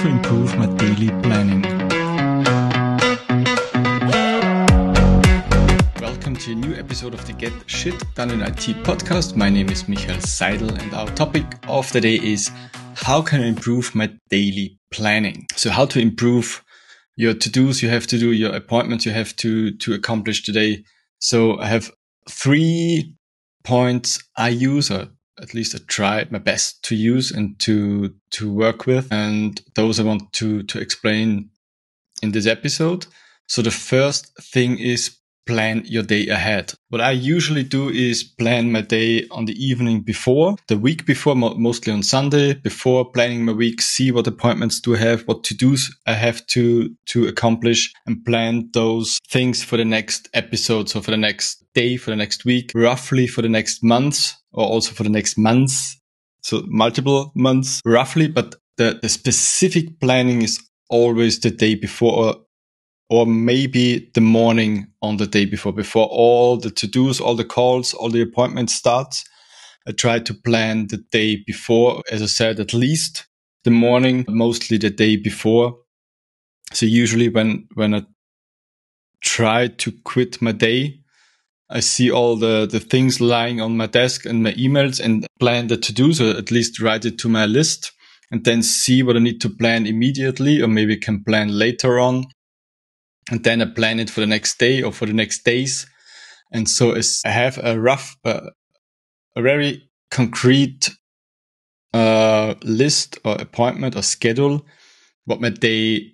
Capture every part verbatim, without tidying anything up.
to improve my daily planning. Welcome to a new episode of the Get Shit Done in I T podcast. My name is Michael Seidel and our topic of the day is how can I improve my daily planning? So how to improve your to-dos you have to do, your appointments you have to, to accomplish today. So I have three points I use, or at least I try my best to use and to to work with. And those I want to, to explain in this episode. So the first thing is plan your day ahead. What I usually do is plan my day on the evening before, the week before, mo- mostly on Sunday, before planning my week, see what appointments do I have, what to-dos I have to, to accomplish, and plan those things for the next episode. So for the next day, for the next week, roughly for the next month, or also for the next months. So multiple months, roughly, but the, the specific planning is always the day before, or or maybe the morning on the day before, before all the to-dos, all the calls, all the appointments starts. I try to plan the day before, as I said, at least the morning, mostly the day before. So usually when, when I try to quit my day, I see all the, the things lying on my desk and my emails and plan the to-dos, or at least write it to my list and then see what I need to plan immediately, or maybe can plan later on. And then I plan it for the next day or for the next days. And so as I have a rough, uh, a very concrete uh, list or appointment or schedule, what my day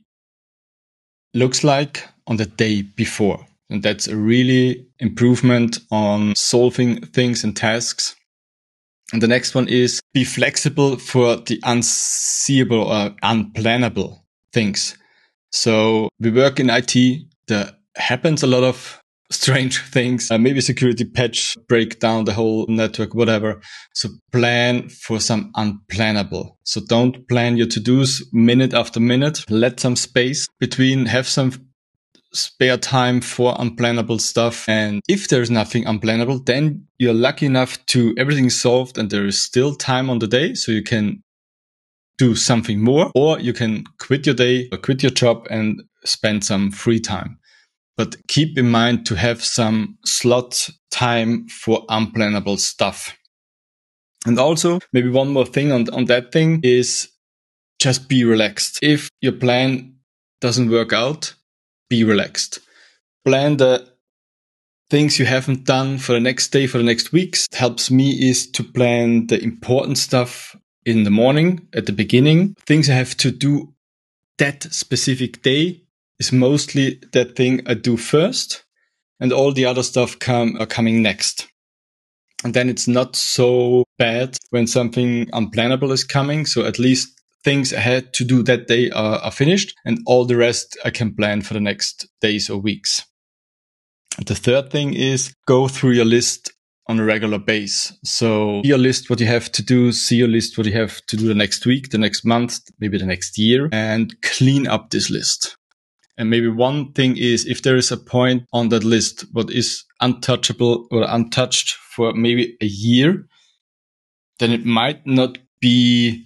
looks like on the day before. And that's a really improvement on solving things and tasks. And the next one is be flexible for the unseeable or unplannable things. So we work in I T. There happens a lot of strange things. Uh, maybe security patch break down the whole network, whatever. So plan for some unplannable. So don't plan your to-dos minute after minute. Let some space between, have some spare time for unplannable stuff. And if there's nothing unplannable, then you're lucky enough to everything's solved and there is still time on the day. So you can do something more, or you can quit your day or quit your job and spend some free time. But keep in mind to have some slot time for unplannable stuff. And also maybe one more thing on, on that thing is just be relaxed. If your plan doesn't work out, be relaxed. Plan the things you haven't done for the next day, for the next weeks. It helps me is to plan the important stuff in the morning at the beginning. Things I have to do that specific day is mostly that thing I do first, and all the other stuff come are coming next. And then it's not so bad when something unplannable is coming. So at least things I had to do that day are, are finished, and all the rest I can plan for the next days or weeks. And the third thing is go through your list on a regular base. So see your list, what you have to do, see your list, what you have to do the next week, the next month, maybe the next year, and clean up this list. And maybe one thing is if there is a point on that list, what is untouchable or untouched for maybe a year, then it might not be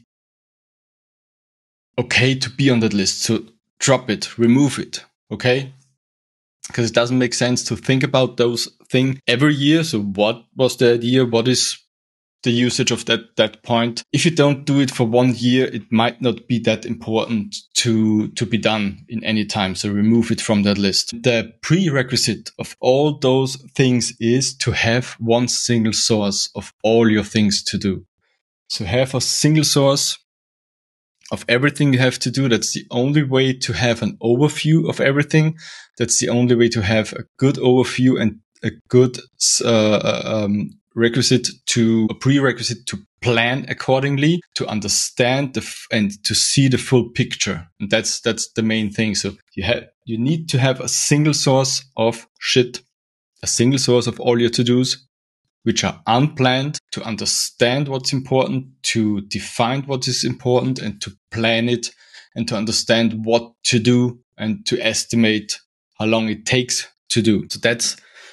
okay to be on that list. So drop it, remove it. Okay. Because it doesn't make sense to think about those things every year. So what was the idea? What is the usage of that, that point? If you don't do it for one year, it might not be that important to, to be done in any time. So remove it from that list. The prerequisite of all those things is to have one single source of all your things to do. So have a single source of everything you have to do. That's the only way to have an overview of everything. That's the only way to have a good overview and a good uh, um, requisite to a prerequisite to plan accordingly, to understand the f- and to see the full picture. And that's that's the main thing. So you have you need to have a single source of shit, a single source of all your to-dos, which are unplanned, to understand what's important, to define what is important, and to plan it, and to understand what to do, and to estimate how long it takes to do. So that's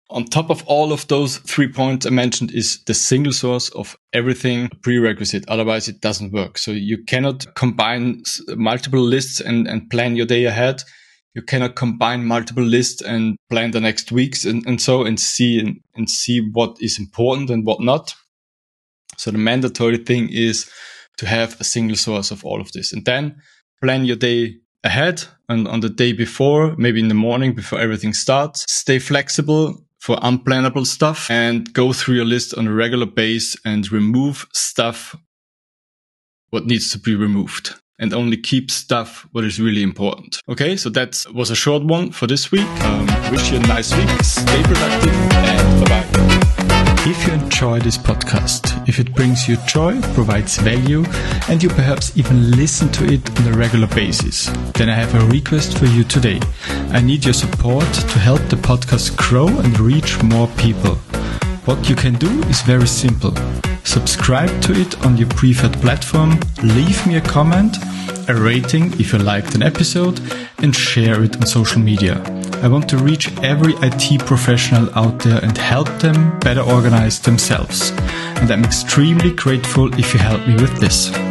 on top of all of those three points I mentioned is the single source of everything prerequisite. Otherwise, it doesn't work. So you cannot combine multiple lists and, and plan your day ahead. You cannot combine multiple lists and plan the next weeks and, and so and see and, and see what is important and what not. So the mandatory thing is to have a single source of all of this. And then plan your day ahead and on the day before, maybe in the morning before everything starts. Stay flexible for unplannable stuff and go through your list on a regular basis and remove stuff what needs to be removed and only keep stuff what is really important. Okay, so that was a short one for this week. Um, wish you a nice week. Stay productive and bye-bye. If you enjoy this podcast, if it brings you joy, provides value, and you perhaps even listen to it on a regular basis, then I have a request for you today. I need your support to help the podcast grow and reach more people. What you can do is very simple. Subscribe to it on your preferred platform, leave me a comment, a rating if you liked an episode, and share it on social media. I want to reach every I T professional out there and help them better organize themselves. And I'm extremely grateful if you help me with this.